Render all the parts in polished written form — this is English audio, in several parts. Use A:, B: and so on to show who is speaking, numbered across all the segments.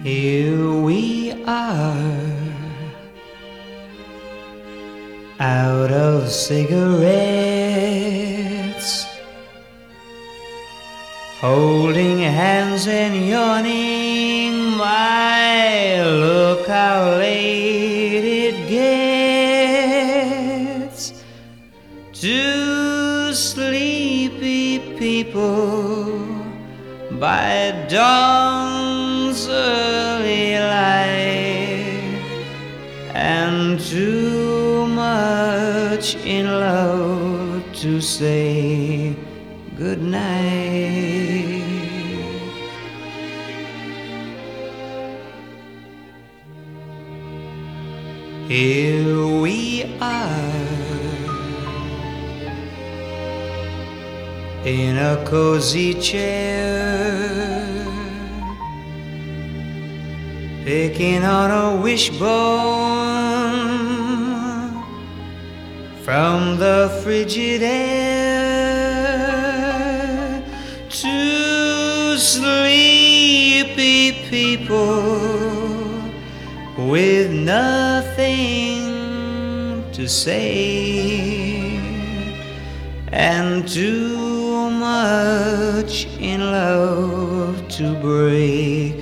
A: Here we are, out of cigarettes, holding hands and yawning. My, look how late it gets. Two sleepy people by dawn's early light, and too much in love to say good night. Here we are, in a cozy chair, picking on a wishbone from the frigid air. Two sleepy people with nothing to say, and too much in love to break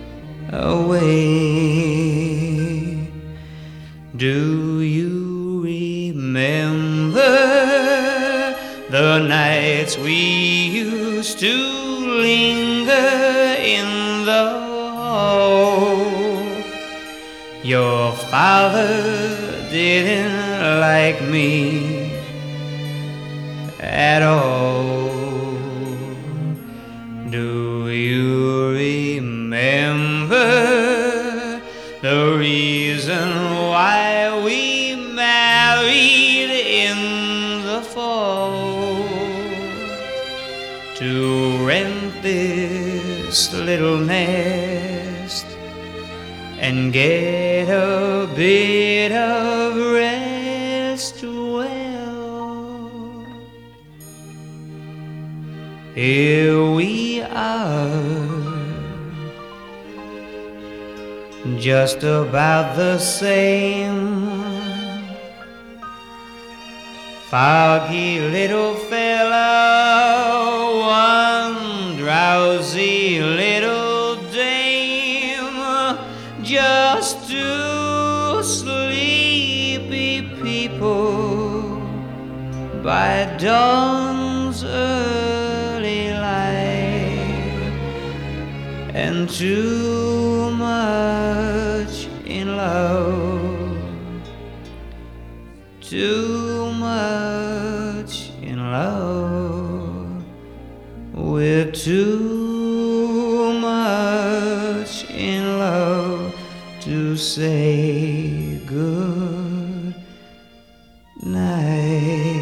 A: away. Do you remember the nights we used to linger in the hall? Your father didn't like me at all. Do you remember the reason why we married in the fall? To rent this little nest and get a bit of rest. Well, here we are, just about the same. Foggy little fella, one drowsy little dame, just two sleepy people by dawn's early light, and too much in love, too much in love, we're too much in love to say good night.